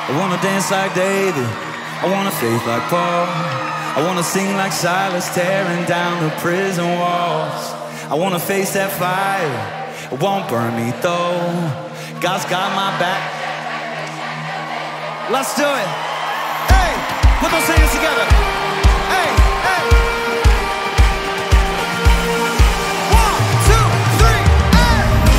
I wanna dance like David, I wanna faith like Paul. I wanna sing like Silas, tearing down the prison walls. I wanna face that fire, it won't burn me though. God's got my back. Let's do it. Hey, put those hands together. Hey, hey. 1, 2, 3, hey.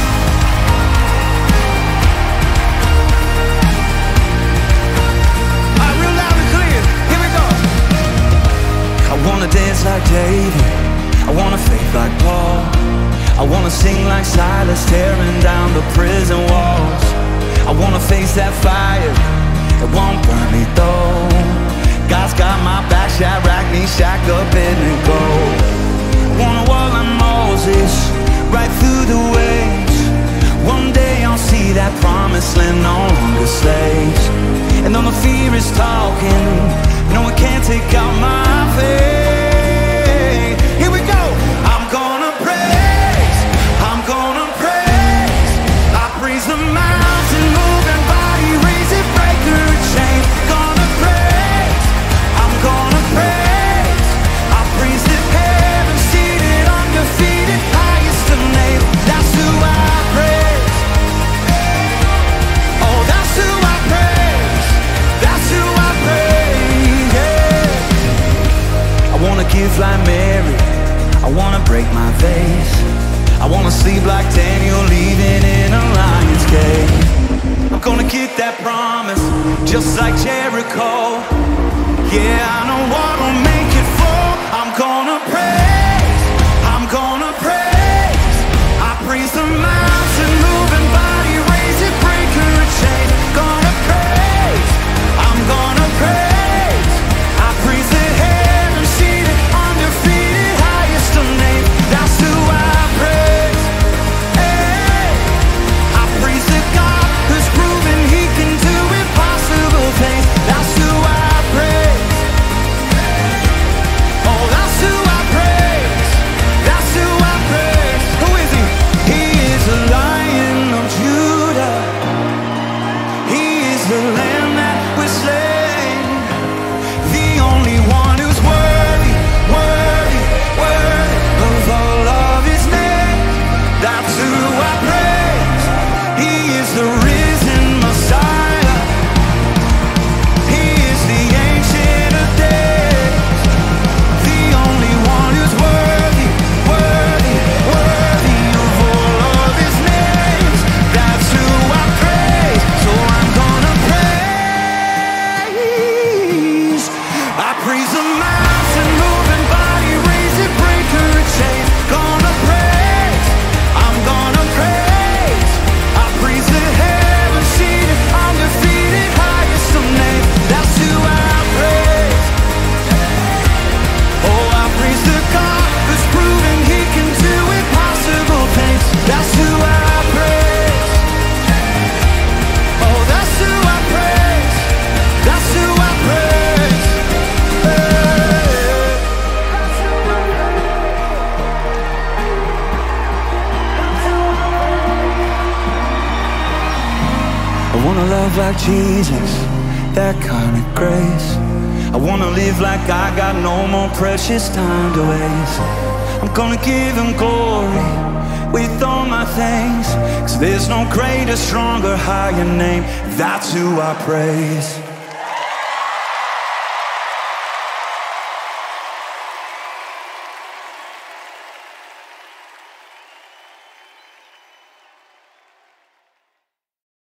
All right, real loud and clear. Here we go. I wanna dance like David, I wanna faith like Paul. I wanna sing like Silas, tearing down the prison walls. I wanna face that fire, it won't burn me though. God's got my back, Shadrach, Meshach, Abednego. I wanna walk like Moses, right through the waves. One day I'll see that promised land, no longer slaves. And though the fear is talking, no one can take out my faith. Here we go. I'm gonna praise, I'm gonna praise. I praise the mountain, moving body, raise it, break through chain. Gonna praise, I'm gonna praise. I praise the heaven, seated, undefeated, highest of name. That's who I praise. Oh, that's who I praise. That's who I praise. Yeah. I wanna give like Mary, I wanna break my vase. I wanna sleep like Daniel, leaving in a lion's cage. I'm gonna get that promise, just like Jericho. Yeah, I know what will make it fall. I'm gonna praise, I'm gonna praise. I praise the mountain, moving body, raise it, break her chain. Gonna praise, I'm gonna praise. I praise the heaven, seated, undefeated, highest of name. That's who I praise. Hey, I praise the God who's proven He can do impossible things. That's who I praise. Oh, that's who I praise. That's who I praise. Who is He? He is the Lion of Judah. He is the Lamb that was slain, the only one who's worthy, worthy, worthy of all of His name. That's who I praise. He is the risen Messiah. He is the Ancient of Days, the only one who's worthy, worthy, worthy of all of His names. That's who I praise. So I'm gonna praise. I praise the mountain, moving body, raise it, break her chains. Gonna praise, I'm gonna praise. I praise the heaven, seated, undefeated, highest of name. That's who I praise. Oh, I praise the God who's proven He can do impossible things. That's who I praise. Oh, that's who I praise. That's who I praise. I wanna love like Jesus, that kind of grace. I wanna live like I got no more precious time to waste. I'm gonna give Him glory with all my things, 'cause there's no greater, stronger, higher name. That's who I praise.